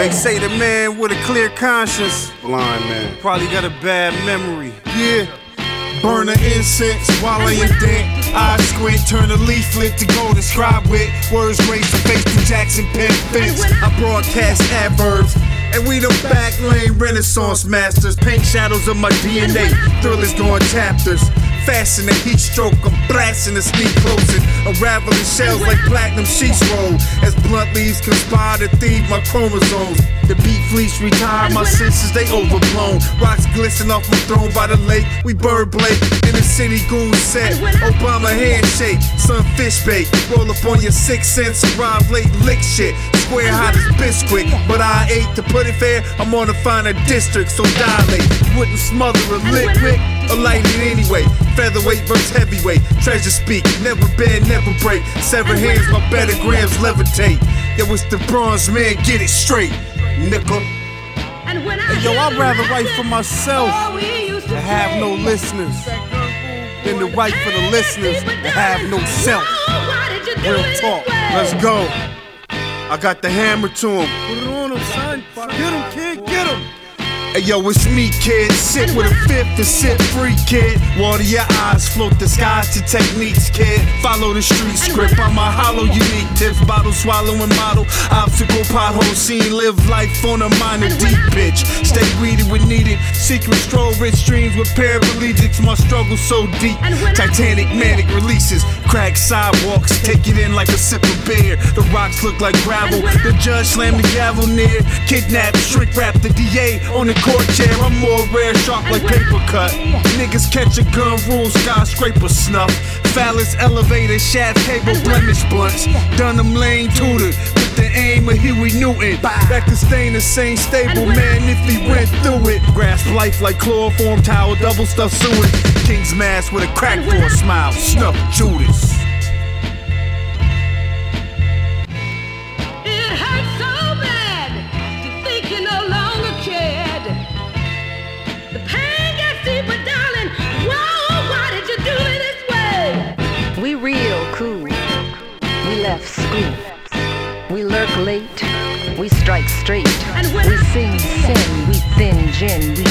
They say the man with a clear conscience, blind man, probably got a bad memory. Yeah. Burn the incense while I indent. Eyes squint, turn a leaflet to go to scribe with. Words grace to face the Jackson pen fence. I broadcast adverbs, and we the back lane renaissance masters. Paint shadows of my DNA, thrillers going chapters. Fasten the heat stroke, I'm blasting the sneak closing. Unraveling shells like platinum sheets roll. As blunt leaves conspire to thieve my chromosomes. The beat fleece retire, my senses they overblown. Rocks glisten off my throne by the lake. We bird blade in the city goon set. Obama handshake, sun fish bait. Roll up on your 6 cents, arrive late, lick shit. Square hot as biscuit, but I ate to put it fair. I'm on to find a district, so dilate. Wouldn't smother a liquid or light it anyway. Featherweight versus heavyweight. Treasure speak, never bend, never break. Sever hands, my better grams levitate. Yo, it's the bronze man, get it straight, nickel. Hey, yo, I'd rather write for myself to have no listeners than to write for the listeners to have no self. Real talk, let's go. I got the hammer to him. Put it on him, son. Get him, kid, get him. Hey yo, it's me, kid. Sit with a fifth and sit free, kid. Water your eyes, float the skies to techniques, kid. Follow the street script, I'm a hollow, unique tips. Bottle swallowing model, obstacle pothole scene. Live life on a minor deep pitch. Stay weeded when needed. Secret stroll, rich streams with paraplegics. My struggle so deep. Titanic manic releases. Crack sidewalks, take it in like a sip of beer. The rocks look like gravel. The judge slammed the gavel near. Kidnap, shrink wrap the DA on the court chair. I'm more rare, sharp like paper cut. Niggas catch a gun, rule skyscraper snuff. Phallus elevator, shaft cable, blemish blunts. Dunham Lane tutored with the aim of Huey Newton. That could stain the same stable man if he went through it. Grasp life like chloroform towel, double stuffed sewage. King's mask with a crack for a smile. Snuff Judas. It hurts so bad to think you no longer cared. The pain gets deeper, darling. Whoa, why did you do me this way? We real cool. We left school. We lurk late. We strike straight. We sing sin. We thin gin. We